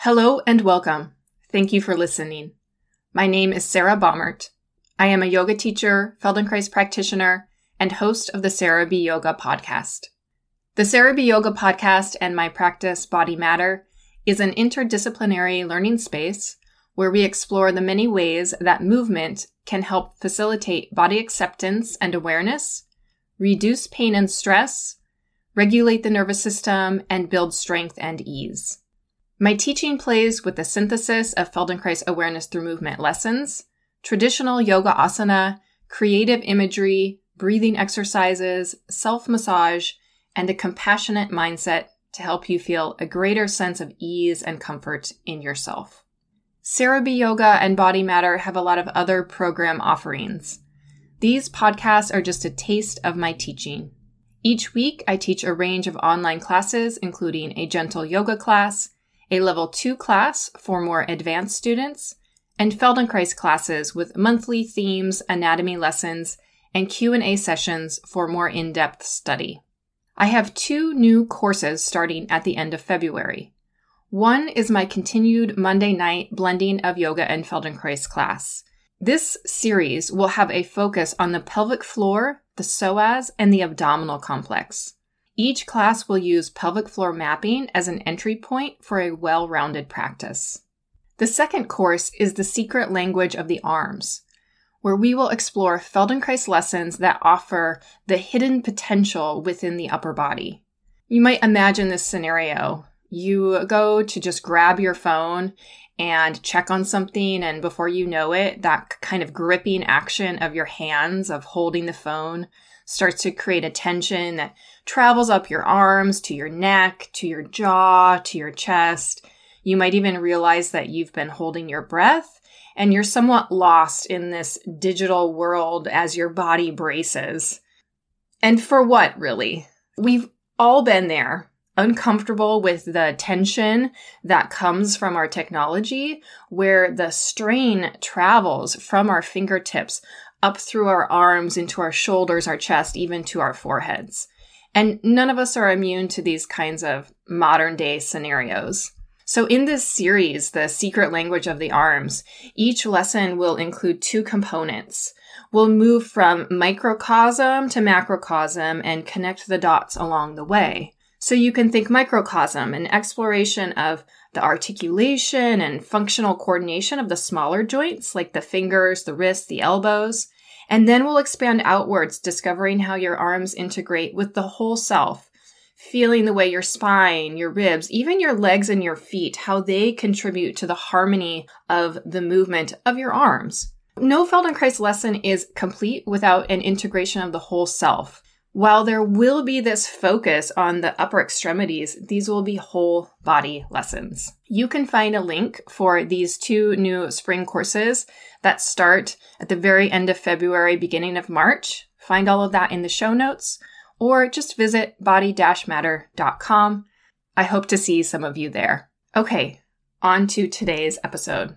Hello and welcome. Thank you for listening. My name is Sarah Baumert. I am a yoga teacher, Feldenkrais practitioner, and host of the Sarah B. Yoga podcast. The Sarah B. Yoga podcast and my practice, Body Matter, is an interdisciplinary learning space where we explore the many ways that movement can help facilitate body acceptance and awareness, reduce pain and stress, regulate the nervous system, and build strength and ease. My teaching plays with the synthesis of Feldenkrais awareness through movement lessons, traditional yoga asana, creative imagery, breathing exercises, self-massage, and a compassionate mindset to help you feel a greater sense of ease and comfort in yourself. Sarah B. Yoga and Body Matter have a lot of other program offerings. These podcasts are just a taste of my teaching. Each week, I teach a range of online classes, including a gentle yoga class, a level 2 class for more advanced students, and Feldenkrais classes with monthly themes, anatomy lessons, and Q&A sessions for more in-depth study. I have 2 new courses starting at the end of February. One is my continued Monday night blending of yoga and Feldenkrais class. This series will have a focus on the pelvic floor, the psoas, and the abdominal complex. Each class will use pelvic floor mapping as an entry point for a well-rounded practice. The second course is the secret language of the arms, where we will explore Feldenkrais lessons that offer the hidden potential within the upper body. You might imagine this scenario. You go to just grab your phone and check on something, and before you know it, that kind of gripping action of your hands of holding the phone starts to create a tension that travels up your arms, to your neck, to your jaw, to your chest. You might even realize that you've been holding your breath and you're somewhat lost in this digital world as your body braces. And for what, really? We've all been there, uncomfortable with the tension that comes from our technology, where the strain travels from our fingertips up through our arms, into our shoulders, our chest, even to our foreheads. And none of us are immune to these kinds of modern day scenarios. So in this series, The Secret Language of the Arms, each lesson will include 2 components. We'll move from microcosm to macrocosm and connect the dots along the way. So you can think microcosm, an exploration of the articulation and functional coordination of the smaller joints, like the fingers, the wrists, the elbows. And then we'll expand outwards, discovering how your arms integrate with the whole self, feeling the way your spine, your ribs, even your legs and your feet, how they contribute to the harmony of the movement of your arms. No Feldenkrais lesson is complete without an integration of the whole self. While there will be this focus on the upper extremities, these will be whole body lessons. You can find a link for these 2 new spring courses that start at the very end of February, beginning of March. Find all of that in the show notes, or just visit body-matter.com. I hope to see some of you there. Okay, on to today's episode.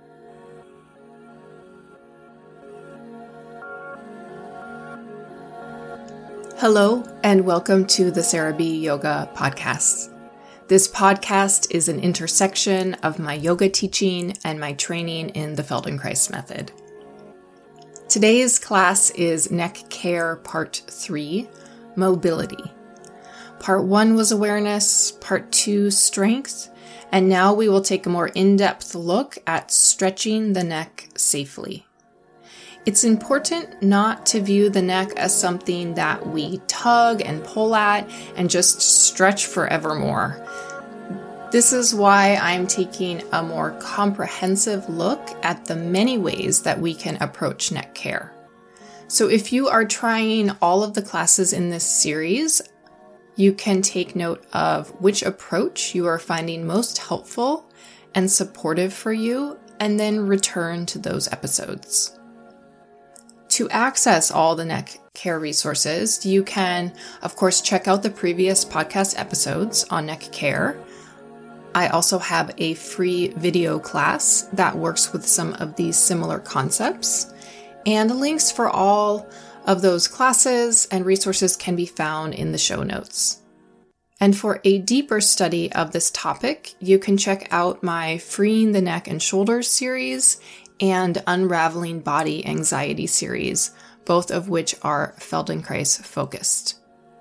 Hello, and welcome to the Sarah B. Yoga podcast. This podcast is an intersection of my yoga teaching and my training in the Feldenkrais method. Today's class is Neck Care Part 3, Mobility. Part 1 was awareness, Part 2 strength, and now we will take a more in-depth look at stretching the neck safely. It's important not to view the neck as something that we tug and pull at and just stretch forevermore. This is why I'm taking a more comprehensive look at the many ways that we can approach neck care. So if you are trying all of the classes in this series, you can take note of which approach you are finding most helpful and supportive for you, and then return to those episodes. To access all the neck care resources, you can, of course, check out the previous podcast episodes on neck care. I also have a free video class that works with some of these similar concepts, and links for all of those classes and resources can be found in the show notes. And for a deeper study of this topic, you can check out my Freeing the Neck and Shoulders series and Unraveling Body Anxiety series, both of which are Feldenkrais focused.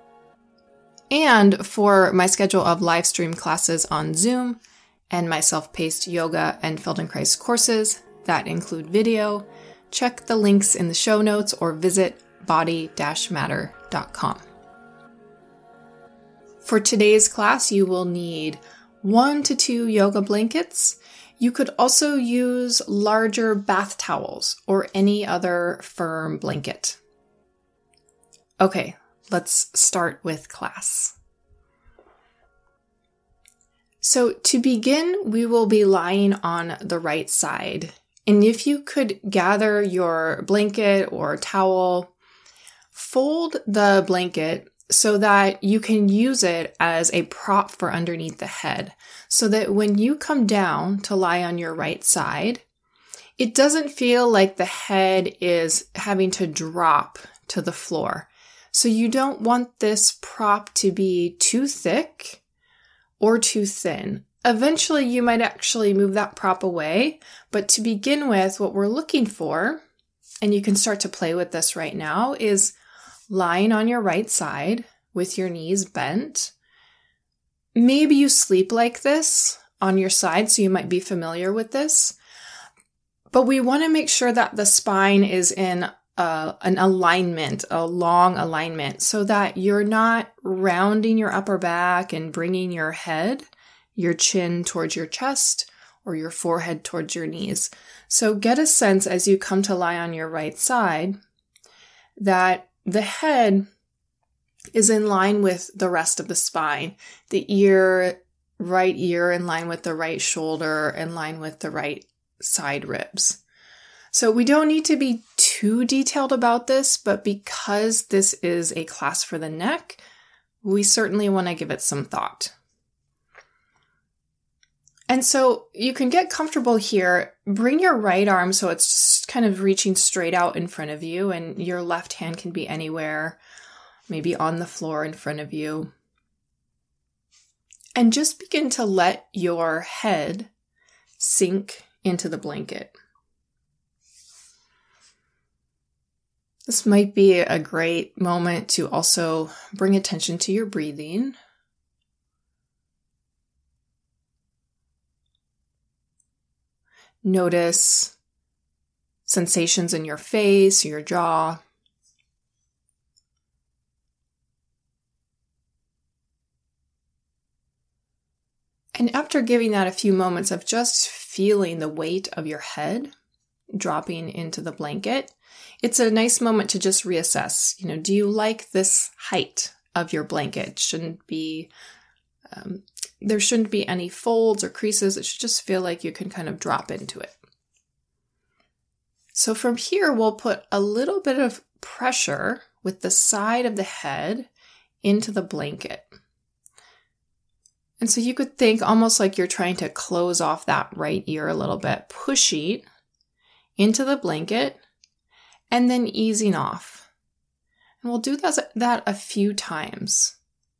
And for my schedule of live stream classes on Zoom and my self-paced yoga and Feldenkrais courses that include video, check the links in the show notes or visit body-matter.com. For today's class, you will need 1 to 2 yoga blankets. You could also use larger bath towels or any other firm blanket. Okay, let's start with class. So to begin, we will be lying on the right side. And if you could gather your blanket or towel, fold the blanket so that you can use it as a prop for underneath the head, so that when you come down to lie on your right side, it doesn't feel like the head is having to drop to the floor. So you don't want this prop to be too thick or too thin. Eventually, you might actually move that prop away, but to begin with, what we're looking for, and you can start to play with this right now, is lying on your right side with your knees bent. Maybe you sleep like this on your side, so you might be familiar with this. But we want to make sure that the spine is in an alignment, a long alignment, so that you're not rounding your upper back and bringing your head, your chin towards your chest, or your forehead towards your knees. So get a sense as you come to lie on your right side that the head is in line with the rest of the spine. The right ear in line with the right shoulder, in line with the right side ribs. So we don't need to be too detailed about this, but because this is a class for the neck, we certainly want to give it some thought. And so you can get comfortable here. Bring your right arm so it's just kind of reaching straight out in front of you, and your left hand can be anywhere, maybe on the floor in front of you. And just begin to let your head sink into the blanket. This might be a great moment to also bring attention to your breathing. Notice sensations in your face, your jaw. And after giving that a few moments of just feeling the weight of your head dropping into the blanket, it's a nice moment to just reassess. Do you like this height of your blanket? There shouldn't be any folds or creases. It should just feel like you can kind of drop into it. So from here, we'll put a little bit of pressure with the side of the head into the blanket. And so you could think almost like you're trying to close off that right ear a little bit, pushing into the blanket and then easing off. And we'll do that a few times.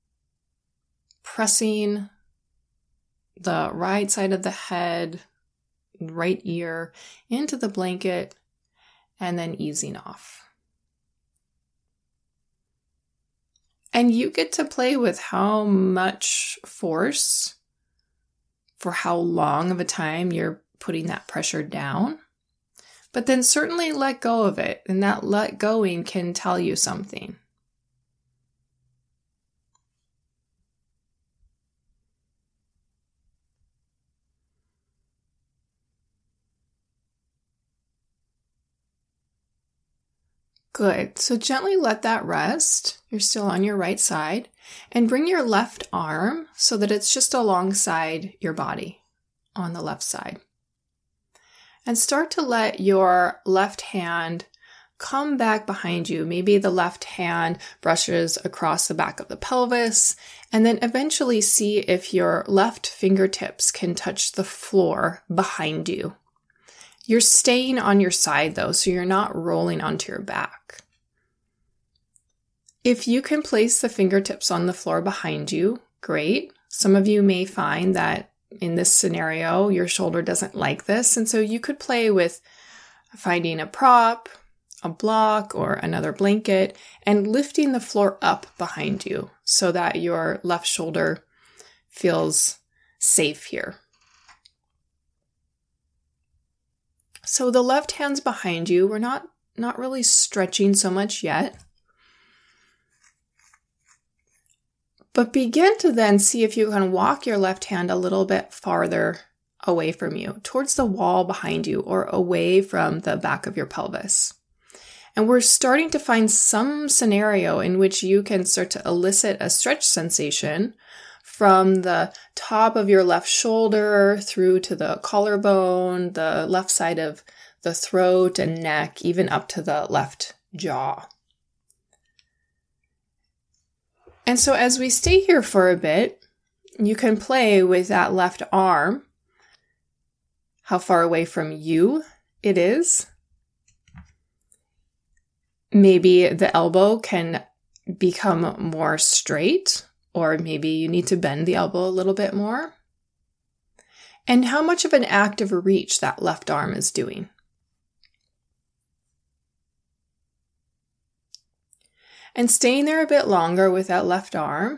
Pressing the right side of the head, right ear, into the blanket, and then easing off. And you get to play with how much force, for how long of a time you're putting that pressure down. But then certainly let go of it, and that let going can tell you something. Good. So gently let that rest. You're still on your right side. And bring your left arm so that it's just alongside your body on the left side. And start to let your left hand come back behind you. Maybe the left hand brushes across the back of the pelvis. And then eventually see if your left fingertips can touch the floor behind you. You're staying on your side though, so you're not rolling onto your back. If you can place the fingertips on the floor behind you, Great. Some of you may find that in this scenario, your shoulder doesn't like this, and so you could play with finding a prop, a block, or another blanket, and lifting the floor up behind you so that your left shoulder feels safe here. So the left hand's behind you. We're not really stretching so much yet. But begin to then see if you can walk your left hand a little bit farther away from you, towards the wall behind you, or away from the back of your pelvis. And we're starting to find some scenario in which you can start to elicit a stretch sensation from the top of your left shoulder through to the collarbone, the left side of the throat and neck, even up to the left jaw. And so as we stay here for a bit, you can play with that left arm, how far away from you it is. Maybe the elbow can become more straight, or maybe you need to bend the elbow a little bit more. And how much of an active reach that left arm is doing. And staying there a bit longer with that left arm.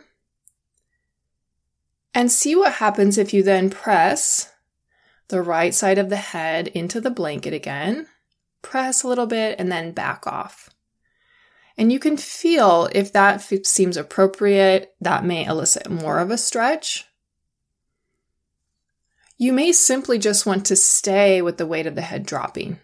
And see what happens if you then press the right side of the head into the blanket again. Press a little bit and then back off. And you can feel if that seems appropriate, that may elicit more of a stretch. You may simply just want to stay with the weight of the head dropping.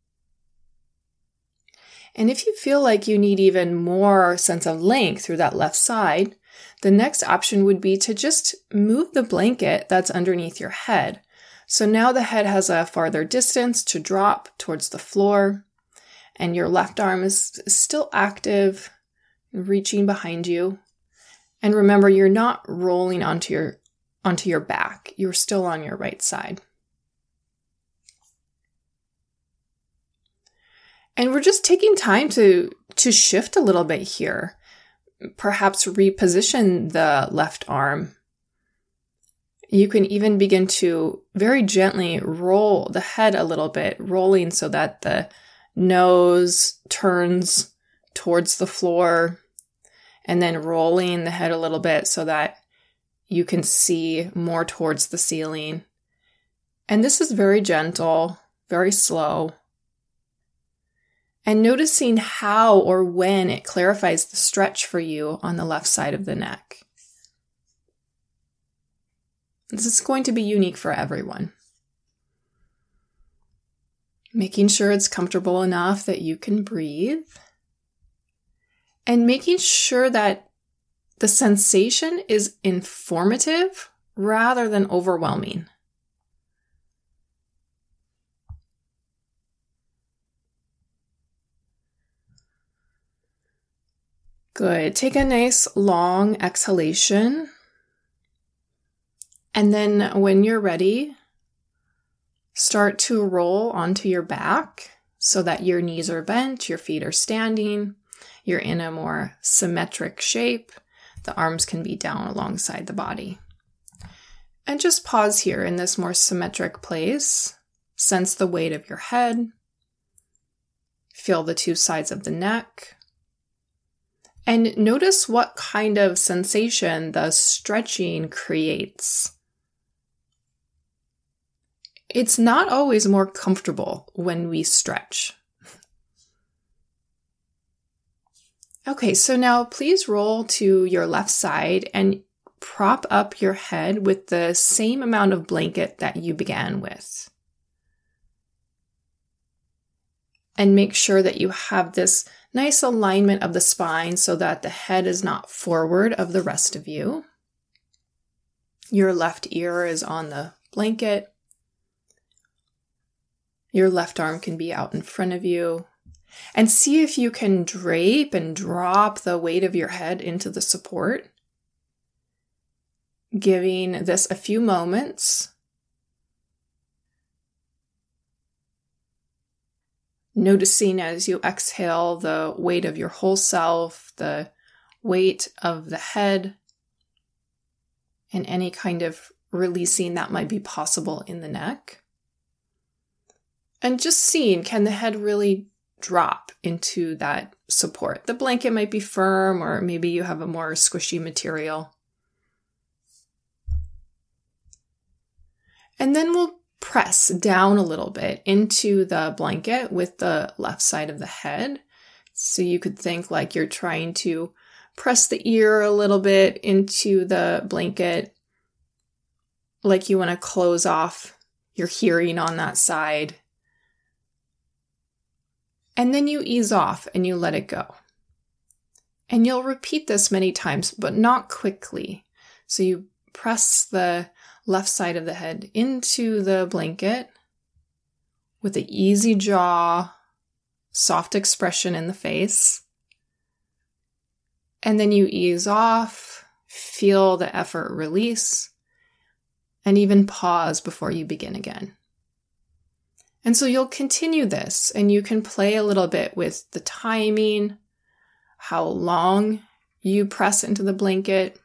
And if you feel like you need even more sense of length through that left side, the next option would be to just move the blanket that's underneath your head. So now the head has a farther distance to drop towards the floor, and your left arm is still active, reaching behind you. And remember, you're not rolling onto your back. You're still on your right side. And we're just taking time to shift a little bit here. Perhaps reposition the left arm. You can even begin to very gently roll the head a little bit, rolling so that the nose turns towards the floor, and then rolling the head a little bit so that you can see more towards the ceiling. And this is very gentle, very slow. And noticing how or when it clarifies the stretch for you on the left side of the neck. This is going to be unique for everyone. Making sure it's comfortable enough that you can breathe. And making sure that the sensation is informative rather than overwhelming. Good. Take a nice long exhalation. And then when you're ready, start to roll onto your back so that your knees are bent, your feet are standing, you're in a more symmetric shape. The arms can be down alongside the body. And just pause here in this more symmetric place. Sense the weight of your head. Feel the two sides of the neck. And notice what kind of sensation the stretching creates. It's not always more comfortable when we stretch. Okay, so now please roll to your left side and prop up your head with the same amount of blanket that you began with. And make sure that you have this nice alignment of the spine so that the head is not forward of the rest of you. Your left ear is on the blanket. Your left arm can be out in front of you. And see if you can drape and drop the weight of your head into the support. Giving this a few moments. Noticing as you exhale the weight of your whole self, the weight of the head. and any kind of releasing that might be possible in the neck. And just seeing, can the head really drop into that support? The blanket might be firm, or maybe you have a more squishy material. And then we'll press down a little bit into the blanket with the left side of the head. So you could think like you're trying to press the ear a little bit into the blanket, like you want to close off your hearing on that side. And then you ease off and you let it go. And you'll repeat this many times, but not quickly. So you press the left side of the head into the blanket with an easy jaw, soft expression in the face. And then you ease off, feel the effort release, and even pause before you begin again. And so you'll continue this, and you can play a little bit with the timing, how long you press into the blanket,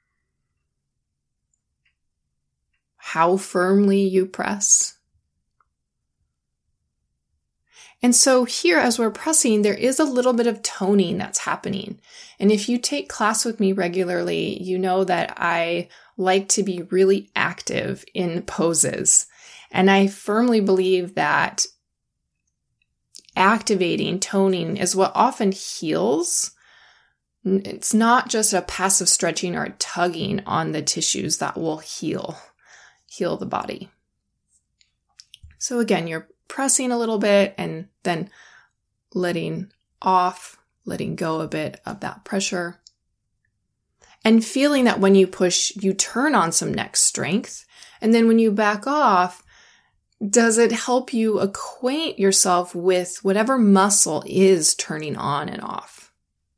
how firmly you press. And so here, as we're pressing, there is a little bit of toning that's happening. And if you take class with me regularly, you know that I like to be really active in poses. And I firmly believe that activating, toning is what often heals. It's not just a passive stretching or tugging on the tissues that will heal the body. So again, you're pressing a little bit and then letting go a bit of that pressure. And feeling that when you push, you turn on some neck strength. And then when you back off, does it help you acquaint yourself with whatever muscle is turning on and off?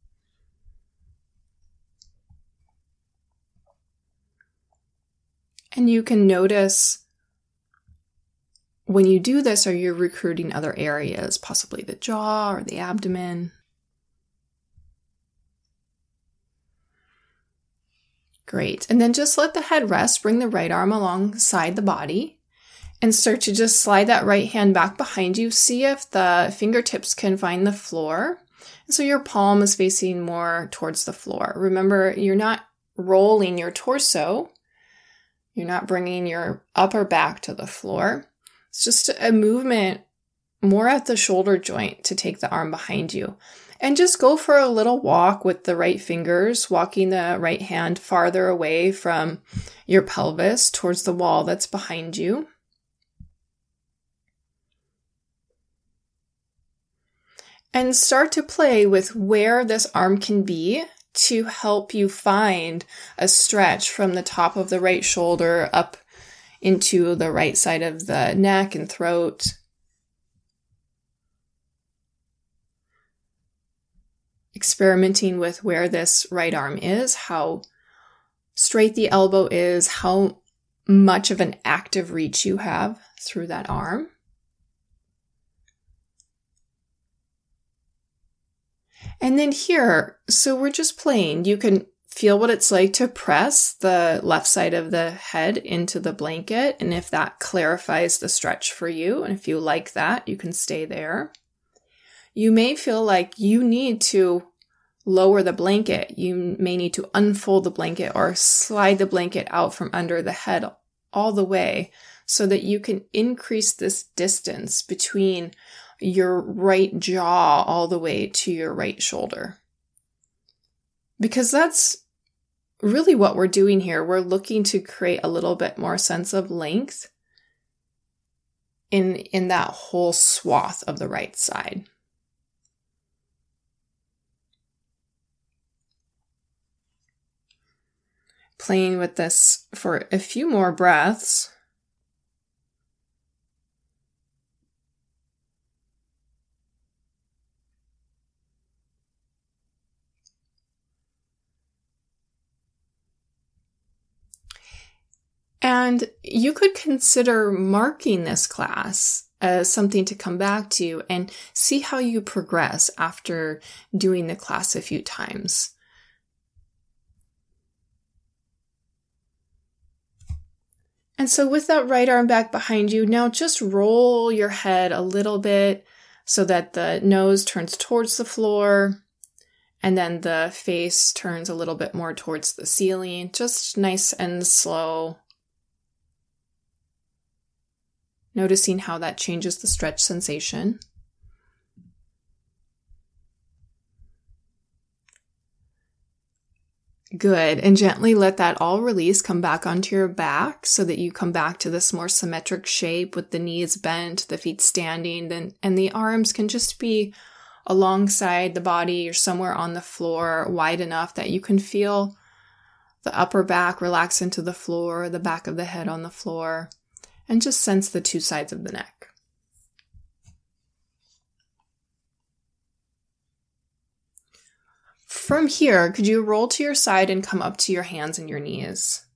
And you can notice when you do this, are you recruiting other areas, possibly the jaw or the abdomen? Great. And then just let the head rest. Bring the right arm alongside the body and start to just slide that right hand back behind you. See if the fingertips can find the floor. And so your palm is facing more towards the floor. Remember, you're not rolling your torso. You're not bringing your upper back to the floor. It's just a movement more at the shoulder joint to take the arm behind you. And just go for a little walk with the right fingers, walking the right hand farther away from your pelvis towards the wall that's behind you. And start to play with where this arm can be to help you find a stretch from the top of the right shoulder up into the right side of the neck and throat. Experimenting with where this right arm is, how straight the elbow is, how much of an active reach you have through that arm. And then here, so we're just playing. You can feel what it's like to press the left side of the head into the blanket. And if that clarifies the stretch for you, and if you like that, you can stay there. You may feel like you need to lower the blanket. You may need to unfold the blanket or slide the blanket out from under the head all the way so that you can increase this distance between your right jaw all the way to your right shoulder. Because that's really what we're doing here. We're looking to create a little bit more sense of length in that whole swath of the right side. Playing with this for a few more breaths. And you could consider marking this class as something to come back to and see how you progress after doing the class a few times. And so with that right arm back behind you, now just roll your head a little bit so that the nose turns towards the floor and then the face turns a little bit more towards the ceiling. Just nice and slow. Noticing how that changes the stretch sensation. Good. And gently let that all release. Come back onto your back so that you come back to this more symmetric shape with the knees bent, the feet standing, and the arms can just be alongside the body or somewhere on the floor, wide enough that you can feel the upper back relax into the floor, the back of the head on the floor, and just sense the two sides of the neck. From here, could you roll to your side and come up to your hands and your knees?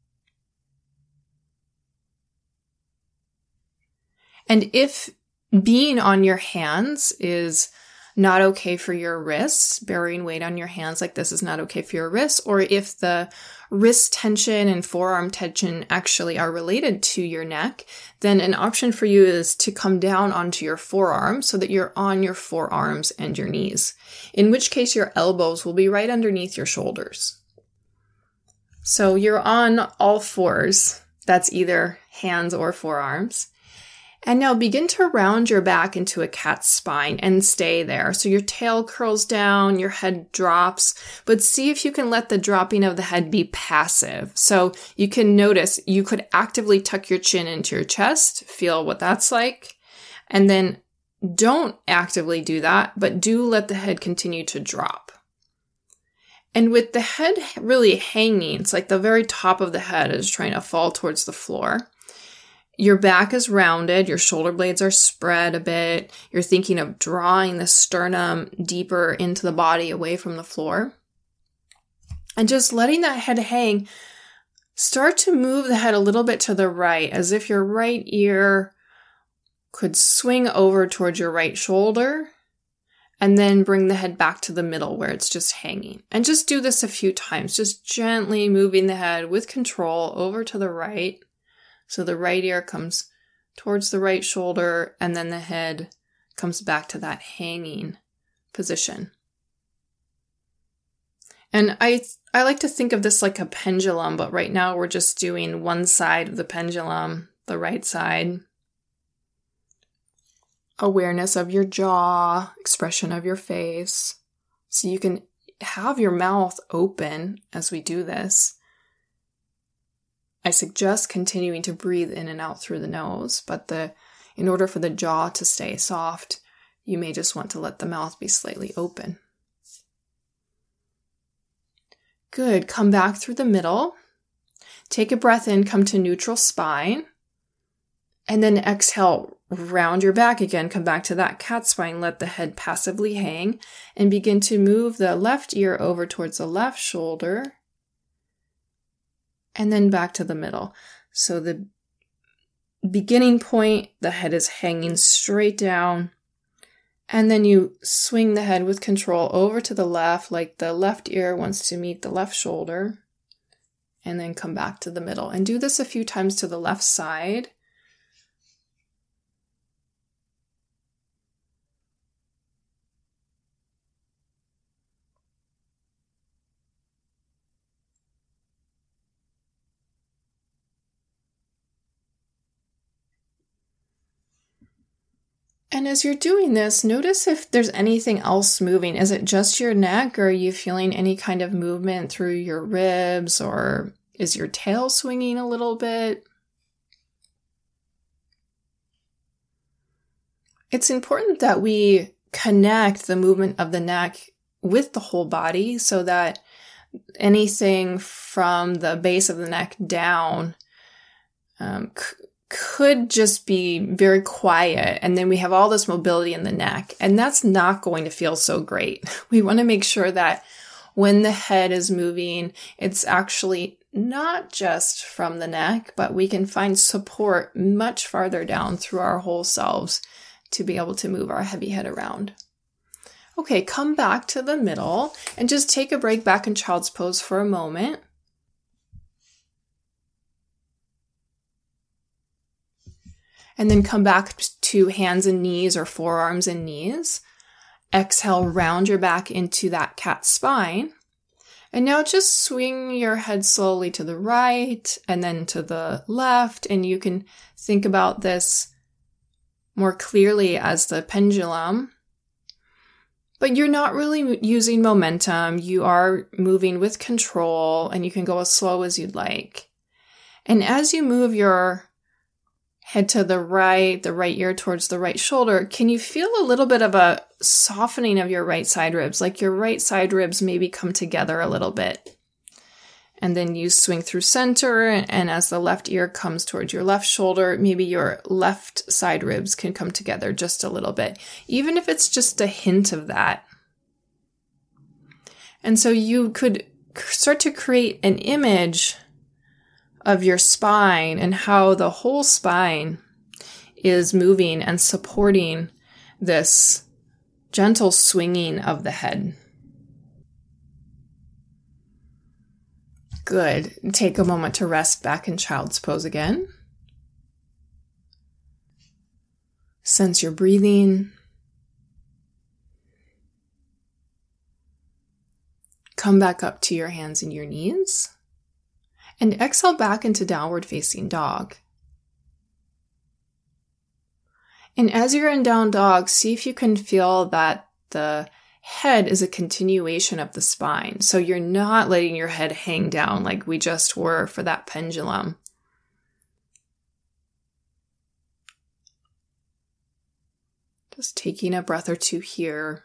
And if being on your hands is not okay for your wrists, bearing weight on your hands like this is not okay for your wrists, or if the wrist tension and forearm tension actually are related to your neck, then an option for you is to come down onto your forearm so that you're on your forearms and your knees, in which case your elbows will be right underneath your shoulders. So you're on all fours. That's either hands or forearms. And now begin to round your back into a cat's spine and stay there. So your tail curls down, your head drops, but see if you can let the dropping of the head be passive. So you can notice you could actively tuck your chin into your chest, feel what that's like, and then don't actively do that, but do let the head continue to drop. And with the head really hanging, it's like the very top of the head is trying to fall towards the floor. Your back is rounded, your shoulder blades are spread a bit. You're thinking of drawing the sternum deeper into the body away from the floor. And just letting that head hang, start to move the head a little bit to the right, as if your right ear could swing over towards your right shoulder, and then bring the head back to the middle where it's just hanging. And just do this a few times, just gently moving the head with control over to the right. So the right ear comes towards the right shoulder, and then the head comes back to that hanging position. And I like to think of this like a pendulum, but right now we're just doing one side of the pendulum, the right side. Awareness of your jaw, expression of your face. So you can have your mouth open as we do this. I suggest continuing to breathe in and out through the nose, but in order for the jaw to stay soft, you may just want to let the mouth be slightly open. Good. Come back through the middle. Take a breath in, come to neutral spine, and then exhale, round your back again, come back to that cat spine, let the head passively hang, and begin to move the left ear over towards the left shoulder, and then back to the middle. So the beginning point, the head is hanging straight down, and then you swing the head with control over to the left, like the left ear wants to meet the left shoulder, and then come back to the middle. And do this a few times to the left side. And as you're doing this, notice if there's anything else moving. Is it just your neck, or are you feeling any kind of movement through your ribs, or is your tail swinging a little bit? It's important that we connect the movement of the neck with the whole body so that anything from the base of the neck down could just be very quiet, and then we have all this mobility in the neck, and that's not going to feel so great. We want to make sure that when the head is moving, it's actually not just from the neck, but we can find support much farther down through our whole selves to be able to move our heavy head around. Okay, come back to the middle and just take a break back in child's pose for a moment. And then come back to hands and knees or forearms and knees. Exhale, round your back into that cat spine. And now just swing your head slowly to the right and then to the left. And you can think about this more clearly as the pendulum. But you're not really using momentum. You are moving with control, and you can go as slow as you'd like. And as you move your head to the right ear towards the right shoulder, can you feel a little bit of a softening of your right side ribs? Like your right side ribs maybe come together a little bit. And then you swing through center, and as the left ear comes towards your left shoulder, maybe your left side ribs can come together just a little bit, even if it's just a hint of that. And so you could start to create an image of your spine and how the whole spine is moving and supporting this gentle swinging of the head. Good. Take a moment to rest back in child's pose again. Sense your breathing. Come back up to your hands and your knees. And exhale back into downward facing dog. And as you're in down dog, see if you can feel that the head is a continuation of the spine. So you're not letting your head hang down like we just were for that pendulum. Just taking a breath or two here.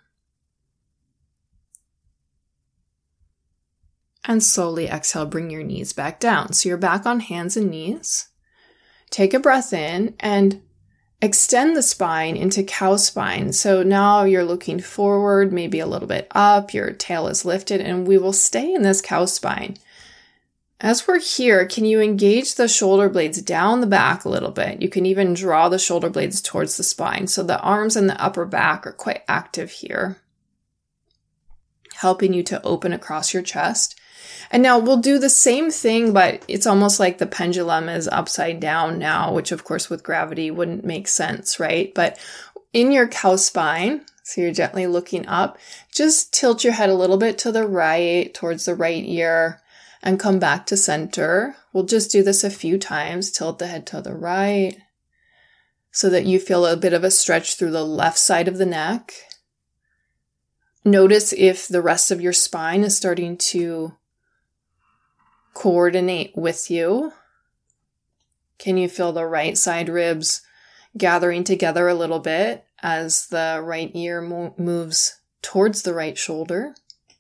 And slowly exhale, bring your knees back down. So you're back on hands and knees. Take a breath in and extend the spine into cow spine. So now you're looking forward, maybe a little bit up, your tail is lifted, and we will stay in this cow spine. As we're here, can you engage the shoulder blades down the back a little bit? You can even draw the shoulder blades towards the spine. So the arms and the upper back are quite active here, helping you to open across your chest. And now we'll do the same thing, but it's almost like the pendulum is upside down now, which of course with gravity wouldn't make sense, right? But in your cow spine, so you're gently looking up, just tilt your head a little bit to the right, towards the right ear, and come back to center. We'll just do this a few times. Tilt the head to the right so that you feel a bit of a stretch through the left side of the neck. Notice if the rest of your spine is starting to coordinate with you. Can you feel the right side ribs gathering together a little bit as the right ear moves towards the right shoulder?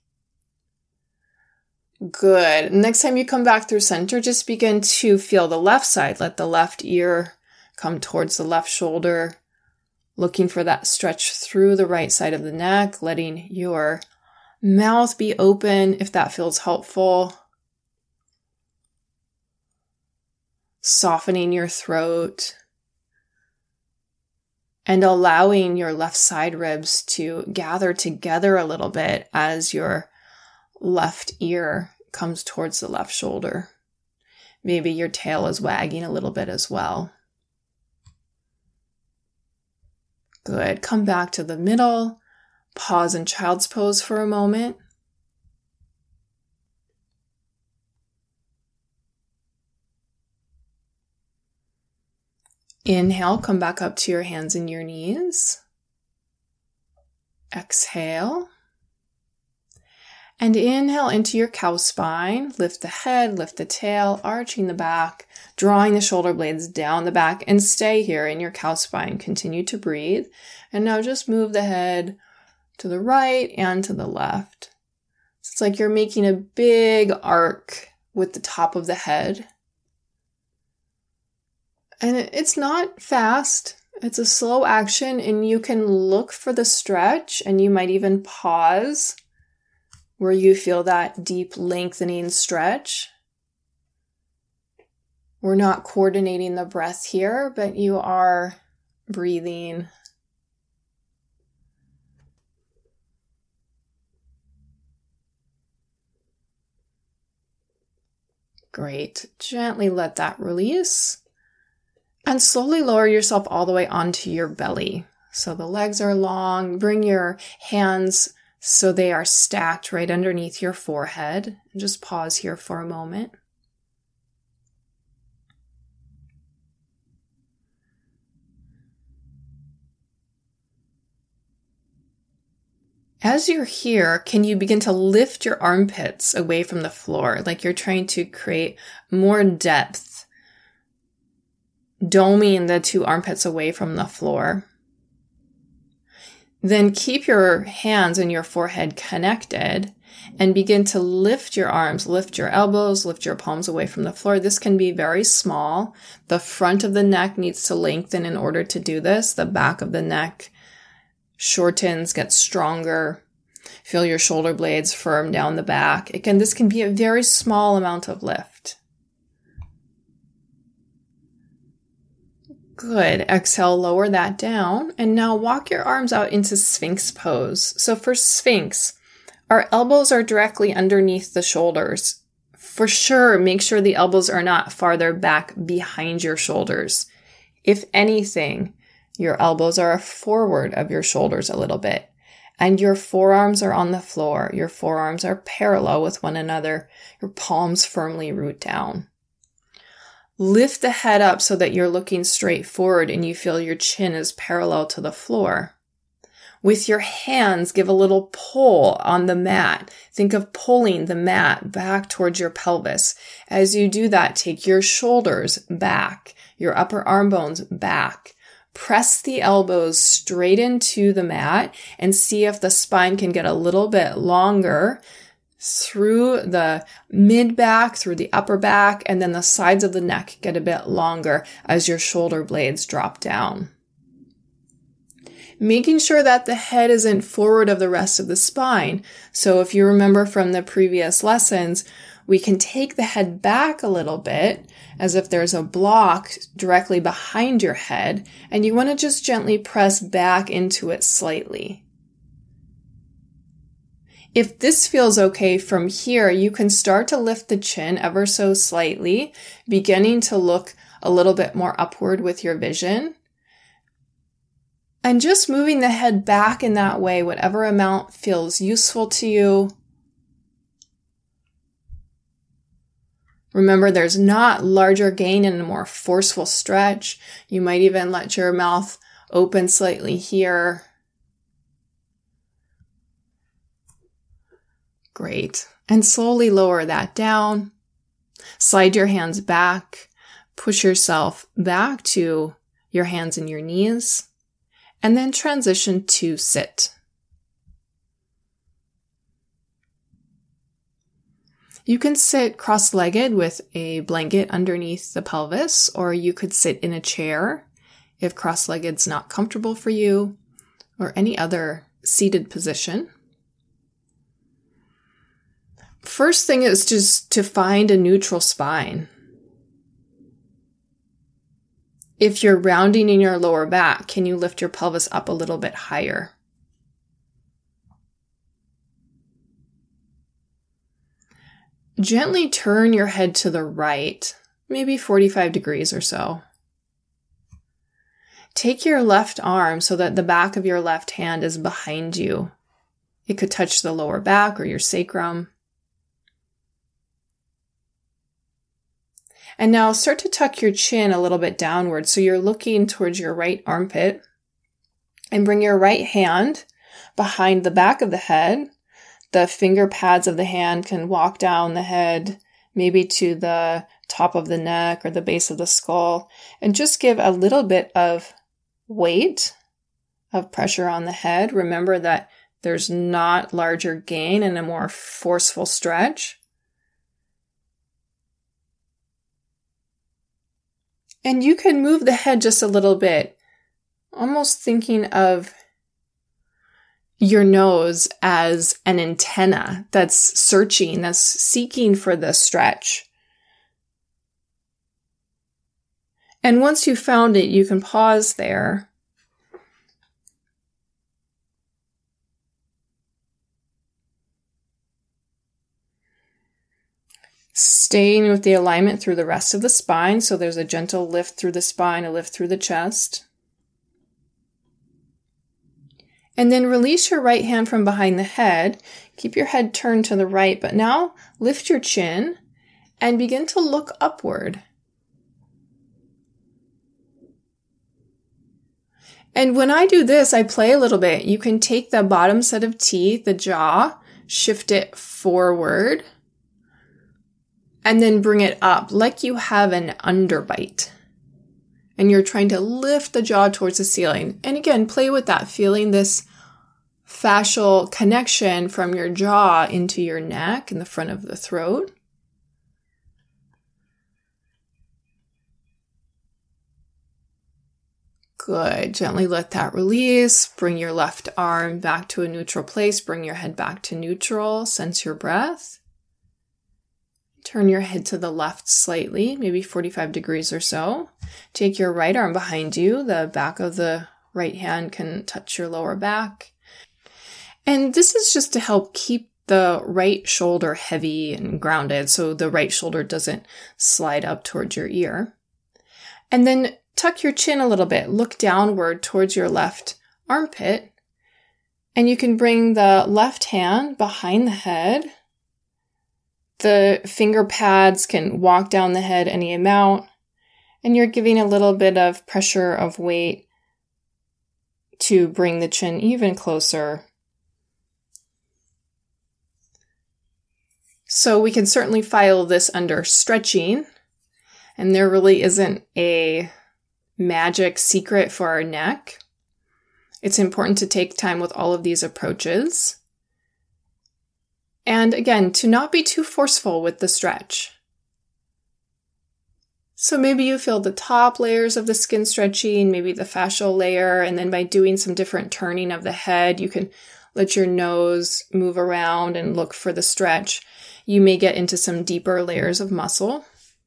Good. Next time you come back through center, just begin to feel the left side. Let the left ear come towards the left shoulder, looking for that stretch through the right side of the neck, letting your mouth be open if that feels helpful. Softening your throat and allowing your left side ribs to gather together a little bit as your left ear comes towards the left shoulder. Maybe your tail is wagging a little bit as well. Good. Come back to the middle. Pause in child's pose for a moment. Inhale, come back up to your hands and your knees. Exhale. And inhale into your cow spine. Lift the head, lift the tail, arching the back, drawing the shoulder blades down the back, and stay here in your cow spine. Continue to breathe. And now just move the head to the right and to the left. So it's like you're making a big arc with the top of the head. And it's not fast. It's a slow action, and you can look for the stretch, and you might even pause where you feel that deep lengthening stretch. We're not coordinating the breath here, but you are breathing. Great. Gently let that release. And slowly lower yourself all the way onto your belly. So the legs are long. Bring your hands so they are stacked right underneath your forehead. And just pause here for a moment. As you're here, can you begin to lift your armpits away from the floor, like you're trying to create more depth, doming the two armpits away from the floor? Then keep your hands and your forehead connected and begin to lift your arms, lift your elbows, lift your palms away from the floor. This can be very small. The front of the neck needs to lengthen in order to do this. The back of the neck shortens, gets stronger. Feel your shoulder blades firm down the back. Again, this can be a very small amount of lift. Good. Exhale, lower that down. And now walk your arms out into Sphinx pose. So for Sphinx, our elbows are directly underneath the shoulders. For sure, make sure the elbows are not farther back behind your shoulders. If anything, your elbows are forward of your shoulders a little bit, and your forearms are on the floor. Your forearms are parallel with one another. Your palms firmly root down. Lift the head up so that you're looking straight forward and you feel your chin is parallel to the floor. With your hands, give a little pull on the mat. Think of pulling the mat back towards your pelvis. As you do that, take your shoulders back, your upper arm bones back. Press the elbows straight into the mat and see if the spine can get a little bit longer through the mid back, through the upper back, and then the sides of the neck get a bit longer as your shoulder blades drop down. Making sure that the head isn't forward of the rest of the spine. So if you remember from the previous lessons, we can take the head back a little bit as if there's a block directly behind your head, and you want to just gently press back into it slightly. If this feels okay from here, you can start to lift the chin ever so slightly, beginning to look a little bit more upward with your vision. And just moving the head back in that way, whatever amount feels useful to you. Remember, there's not larger gain in a more forceful stretch. You might even let your mouth open slightly here. Great. And slowly lower that down. Slide your hands back. Push yourself back to your hands and your knees. And then transition to sit. You can sit cross-legged with a blanket underneath the pelvis, or you could sit in a chair if cross-legged's not comfortable for you, or any other seated position. First thing is just to find a neutral spine. If you're rounding in your lower back, can you lift your pelvis up a little bit higher? Gently turn your head to the right, maybe 45 degrees or so. Take your left arm so that the back of your left hand is behind you. It could touch the lower back or your sacrum. And now start to tuck your chin a little bit downward so you're looking towards your right armpit. And bring your right hand behind the back of the head. The finger pads of the hand can walk down the head, maybe to the top of the neck or the base of the skull, and just give a little bit of weight, of pressure on the head. Remember that there's not larger gain in a more forceful stretch. And you can move the head just a little bit, almost thinking of your nose as an antenna that's searching, that's seeking for the stretch. And once you've found it, you can pause there. Staying with the alignment through the rest of the spine, so there's a gentle lift through the spine, a lift through the chest. And then release your right hand from behind the head. Keep your head turned to the right, but now lift your chin and begin to look upward. And when I do this, I play a little bit. You can take the bottom set of teeth, the jaw, shift it forward, and then bring it up like you have an underbite. And you're trying to lift the jaw towards the ceiling. And again, play with that, feeling this fascial connection from your jaw into your neck and the front of the throat. Good. Gently let that release. Bring your left arm back to a neutral place. Bring your head back to neutral. Sense your breath. Turn your head to the left slightly, maybe 45 degrees or so. Take your right arm behind you. The back of the right hand can touch your lower back. And this is just to help keep the right shoulder heavy and grounded so the right shoulder doesn't slide up towards your ear. And then tuck your chin a little bit. Look downward towards your left armpit. And you can bring the left hand behind the head. The finger pads can walk down the head any amount. And you're giving a little bit of pressure of weight to bring the chin even closer. So we can certainly file this under stretching. And there really isn't a magic secret for our neck. It's important to take time with all of these approaches. And again, to not be too forceful with the stretch. So maybe you feel the top layers of the skin stretching, maybe the fascial layer, and then by doing some different turning of the head, you can let your nose move around and look for the stretch. You may get into some deeper layers of muscle.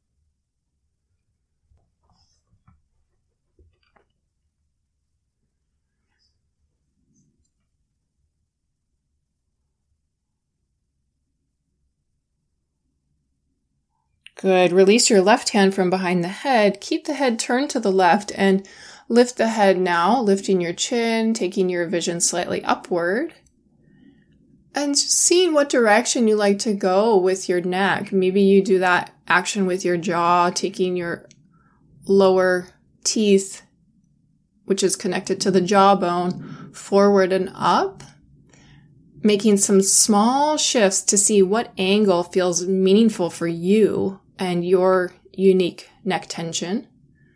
Good. Release your left hand from behind the head. Keep the head turned to the left and lift the head now, lifting your chin, taking your vision slightly upward. And just seeing what direction you like to go with your neck. Maybe you do that action with your jaw, taking your lower teeth, which is connected to the jawbone, forward and up. Making some small shifts to see what angle feels meaningful for you and your unique neck tension.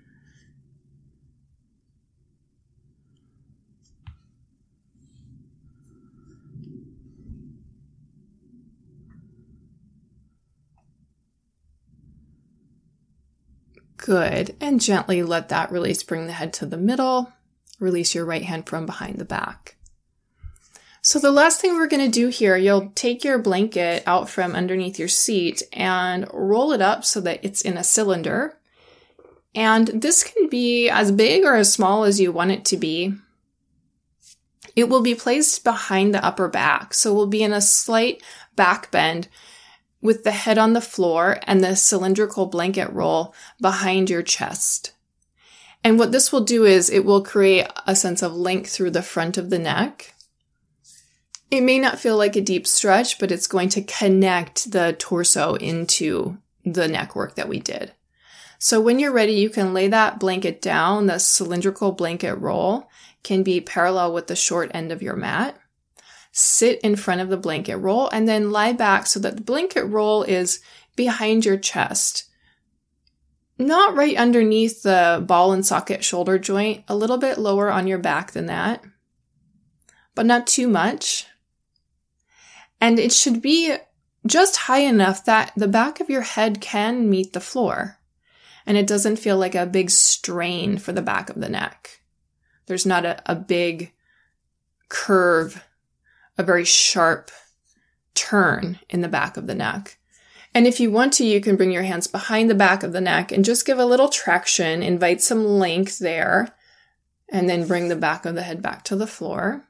Good. And gently let that release. Bring the head to the middle. Release your right hand from behind the back. So the last thing we're going to do here, you'll take your blanket out from underneath your seat and roll it up so that it's in a cylinder. And this can be as big or as small as you want it to be. It will be placed behind the upper back. So we'll be in a slight back bend with the head on the floor and the cylindrical blanket roll behind your chest. And what this will do is it will create a sense of length through the front of the neck. It may not feel like a deep stretch, but it's going to connect the torso into the neck work that we did. So when you're ready, you can lay that blanket down. The cylindrical blanket roll can be parallel with the short end of your mat. Sit in front of the blanket roll and then lie back so that the blanket roll is behind your chest. Not right underneath the ball and socket shoulder joint, a little bit lower on your back than that, but not too much. And it should be just high enough that the back of your head can meet the floor. And it doesn't feel like a big strain for the back of the neck. There's not a big curve, a very sharp turn in the back of the neck. And if you want to, you can bring your hands behind the back of the neck and just give a little traction, invite some length there, and then bring the back of the head back to the floor.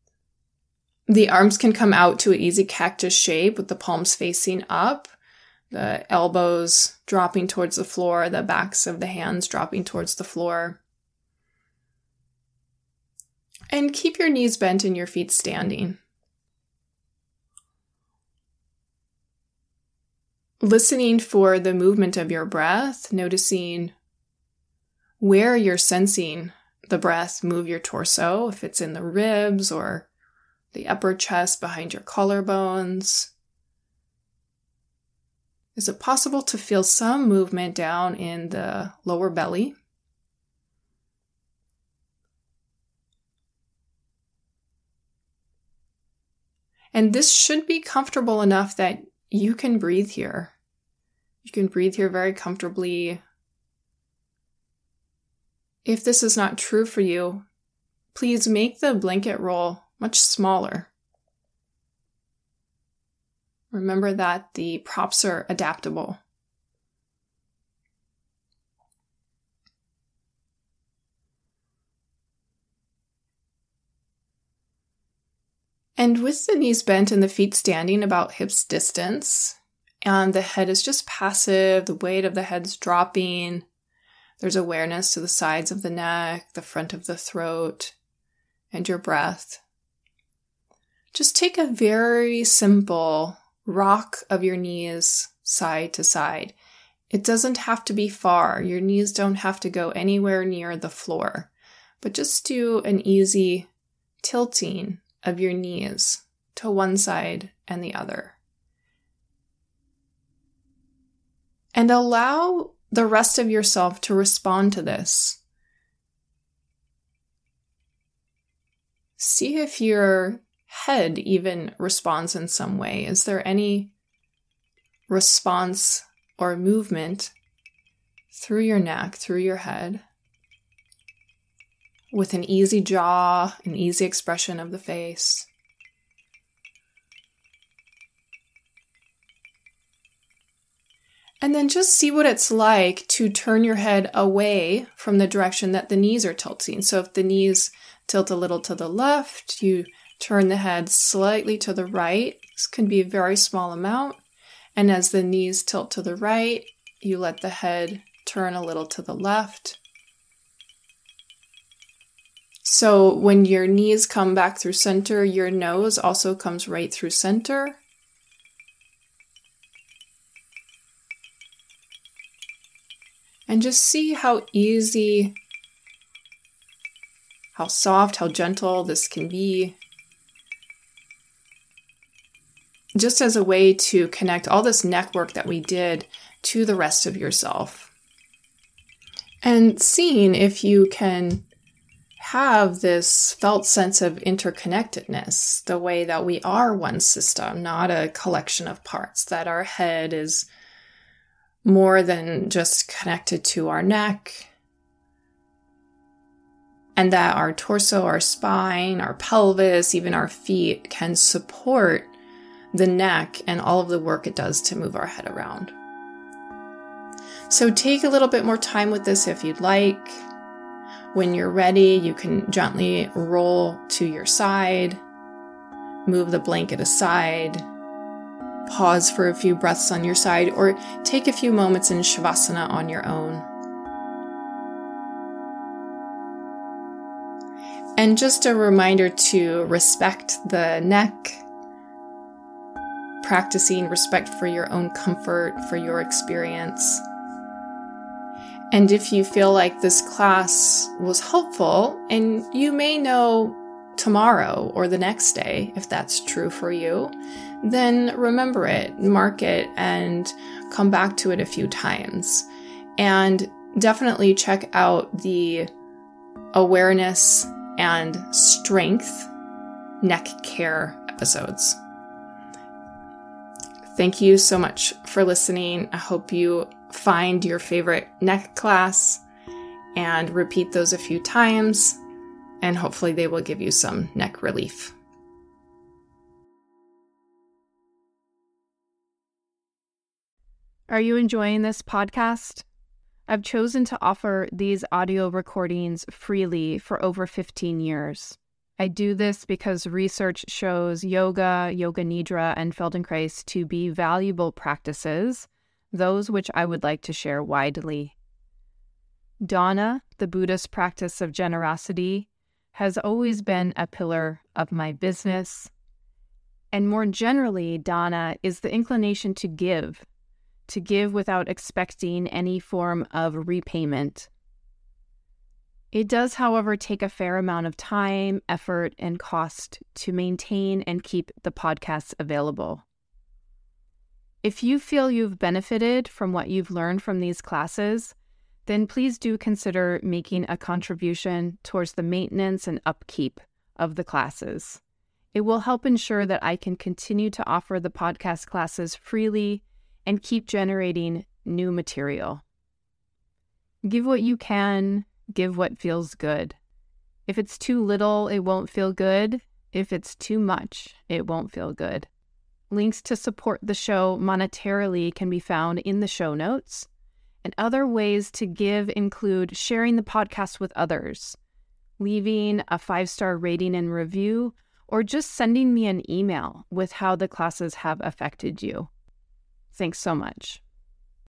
The arms can come out to an easy cactus shape with the palms facing up. the elbows dropping towards the floor, the backs of the hands dropping towards the floor. And keep your knees bent and your feet standing. Listening for the movement of your breath, noticing where you're sensing the breath move your torso, if it's in the ribs or the upper chest behind your collarbones. Is it possible to feel some movement down in the lower belly? And this should be comfortable enough that you can breathe here. You can breathe here very comfortably. If this is not true for you, please make the blanket roll much smaller. Remember that the props are adaptable. And with the knees bent and the feet standing about hips distance, and the head is just passive, the weight of the head's dropping, there's awareness to the sides of the neck, the front of the throat, and your breath. Just take a very simple rock of your knees side to side. It doesn't have to be far. Your knees don't have to go anywhere near the floor, but just do an easy tilting of your knees to one side and the other. And allow the rest of yourself to respond to this. See if your head even responds in some way. Is there any response or movement through your neck, through your head, with an easy jaw, an easy expression of the face? And then just see what it's like to turn your head away from the direction that the knees are tilting. So if the knees tilt a little to the left, you turn the head slightly to the right. This can be a very small amount. And as the knees tilt to the right, you let the head turn a little to the left. So when your knees come back through center, your nose also comes right through center. And just see how easy, how soft, how gentle this can be. Just as a way to connect all this neck work that we did to the rest of yourself. And seeing if you can have this felt sense of interconnectedness, the way that we are one system, not a collection of parts, that our head is more than just connected to our neck, and that our torso, our spine, our pelvis, even our feet can support the neck and all of the work it does to move our head around. So take a little bit more time with this if you'd like. When you're ready, you can gently roll to your side, move the blanket aside, pause for a few breaths on your side, or take a few moments in Shavasana on your own. And just a reminder to respect the neck, practicing respect for your own comfort, for your experience. And if you feel like this class was helpful, and you may know tomorrow or the next day, if that's true for you, then remember it, mark it, and come back to it a few times. And definitely check out the awareness and strength neck care episodes. Thank you so much for listening. I hope you find your favorite neck class and repeat those a few times, and hopefully they will give you some neck relief. Are you enjoying this podcast? I've chosen to offer these audio recordings freely for over 15 years. I do this because research shows yoga, yoga nidra, and Feldenkrais to be valuable practices those which I would like to share widely. Dana, the Buddhist practice of generosity, has always been a pillar of my business. And more generally, Dana is the inclination to give without expecting any form of repayment. It does, however, take a fair amount of time, effort, and cost to maintain and keep the podcasts available. If you feel you've benefited from what you've learned from these classes, then please do consider making a contribution towards the maintenance and upkeep of the classes. It will help ensure that I can continue to offer the podcast classes freely and keep generating new material. Give what you can, give what feels good. If it's too little, it won't feel good. If it's too much, it won't feel good. Links to support the show monetarily can be found in the show notes. And other ways to give include sharing the podcast with others, leaving a 5-star rating and review, or just sending me an email with how the classes have affected you. Thanks so much.